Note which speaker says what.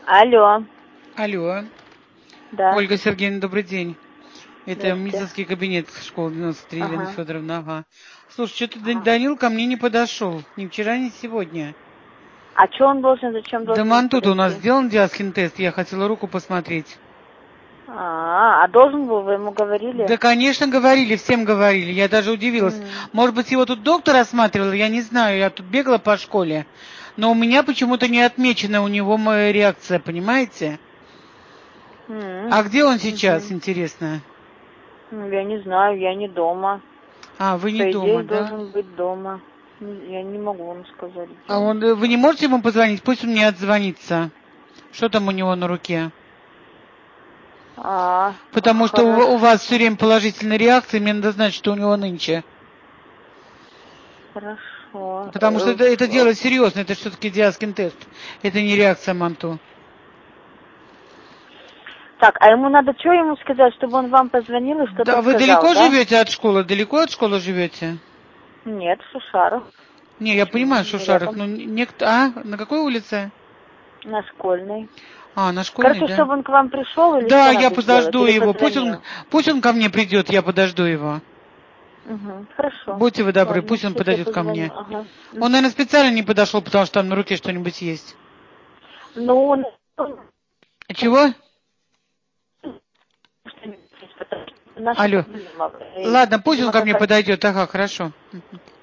Speaker 1: Алло,
Speaker 2: Алло,
Speaker 1: да,
Speaker 2: Ольга Сергеевна, добрый день. Это
Speaker 1: здравствуйте.
Speaker 2: медицинский кабинет школы 93, Елена
Speaker 1: Ага,
Speaker 2: Федоровна, ага. Слушай, что-то
Speaker 1: ага.
Speaker 2: Данил ко мне не подошел, ни вчера, ни сегодня.
Speaker 1: А что он должен, зачем
Speaker 2: Да
Speaker 1: должен
Speaker 2: тут у нас
Speaker 1: подойти?
Speaker 2: сделан диаскин тест, я хотела руку посмотреть.
Speaker 1: А должен был, вы ему говорили?
Speaker 2: Да, конечно, говорили, всем говорили, я даже удивилась.
Speaker 1: М,
Speaker 2: Может быть, его тут доктор осматривал, я не знаю, я тут бегала по школе. Но у меня почему-то не отмечена у него моя реакция, понимаете? А где он сейчас,
Speaker 1: мгм.
Speaker 2: интересно?
Speaker 1: Ну, я не знаю, я не дома.
Speaker 2: А, вы не
Speaker 1: По
Speaker 2: дома,
Speaker 1: идее,
Speaker 2: да?
Speaker 1: должен быть дома. Я не могу вам сказать, где
Speaker 2: А
Speaker 1: он.
Speaker 2: вы не можете ему позвонить? Пусть он мне отзвонится. Что там у него на руке? Потому что у вас все
Speaker 1: Хорошо,
Speaker 2: время положительная реакция, мне надо знать, что у него нынче.
Speaker 1: хорошо.
Speaker 2: Потому что это дело серьезное, это все-таки диаскин тест. Это не реакция МАНТУ.
Speaker 1: Так, а ему надо что ему сказать, чтобы он вам позвонил и что-то
Speaker 2: Да, вы
Speaker 1: сказал,
Speaker 2: далеко
Speaker 1: да?
Speaker 2: живете от школы? Далеко от школы живете?
Speaker 1: Нет, в Шушарах.
Speaker 2: Не, я понимаю,
Speaker 1: Почему?
Speaker 2: что Шарах,
Speaker 1: Рядом.
Speaker 2: но некто... А, на какой улице?
Speaker 1: На школьной.
Speaker 2: А, на школьной,
Speaker 1: Короче,
Speaker 2: да?
Speaker 1: чтобы он к вам пришел или
Speaker 2: Да,
Speaker 1: что
Speaker 2: я
Speaker 1: надо сделать?
Speaker 2: подожду
Speaker 1: Или
Speaker 2: его.
Speaker 1: позвонил?
Speaker 2: Пусть он ко мне придет, я подожду его.
Speaker 1: Угу, хорошо.
Speaker 2: Будьте вы добры,
Speaker 1: Ладно,
Speaker 2: пусть он
Speaker 1: сейчас я
Speaker 2: подойдет ко
Speaker 1: позвоню.
Speaker 2: мне.
Speaker 1: Ага.
Speaker 2: Он, наверное, специально не подошел, потому что там на руке что-нибудь есть.
Speaker 1: Ну, он...
Speaker 2: Чего?
Speaker 1: Наша
Speaker 2: Алло.
Speaker 1: проблема.
Speaker 2: Ладно, пусть он
Speaker 1: Видимо,
Speaker 2: ко мне
Speaker 1: какая-то...
Speaker 2: подойдет. Ага, хорошо.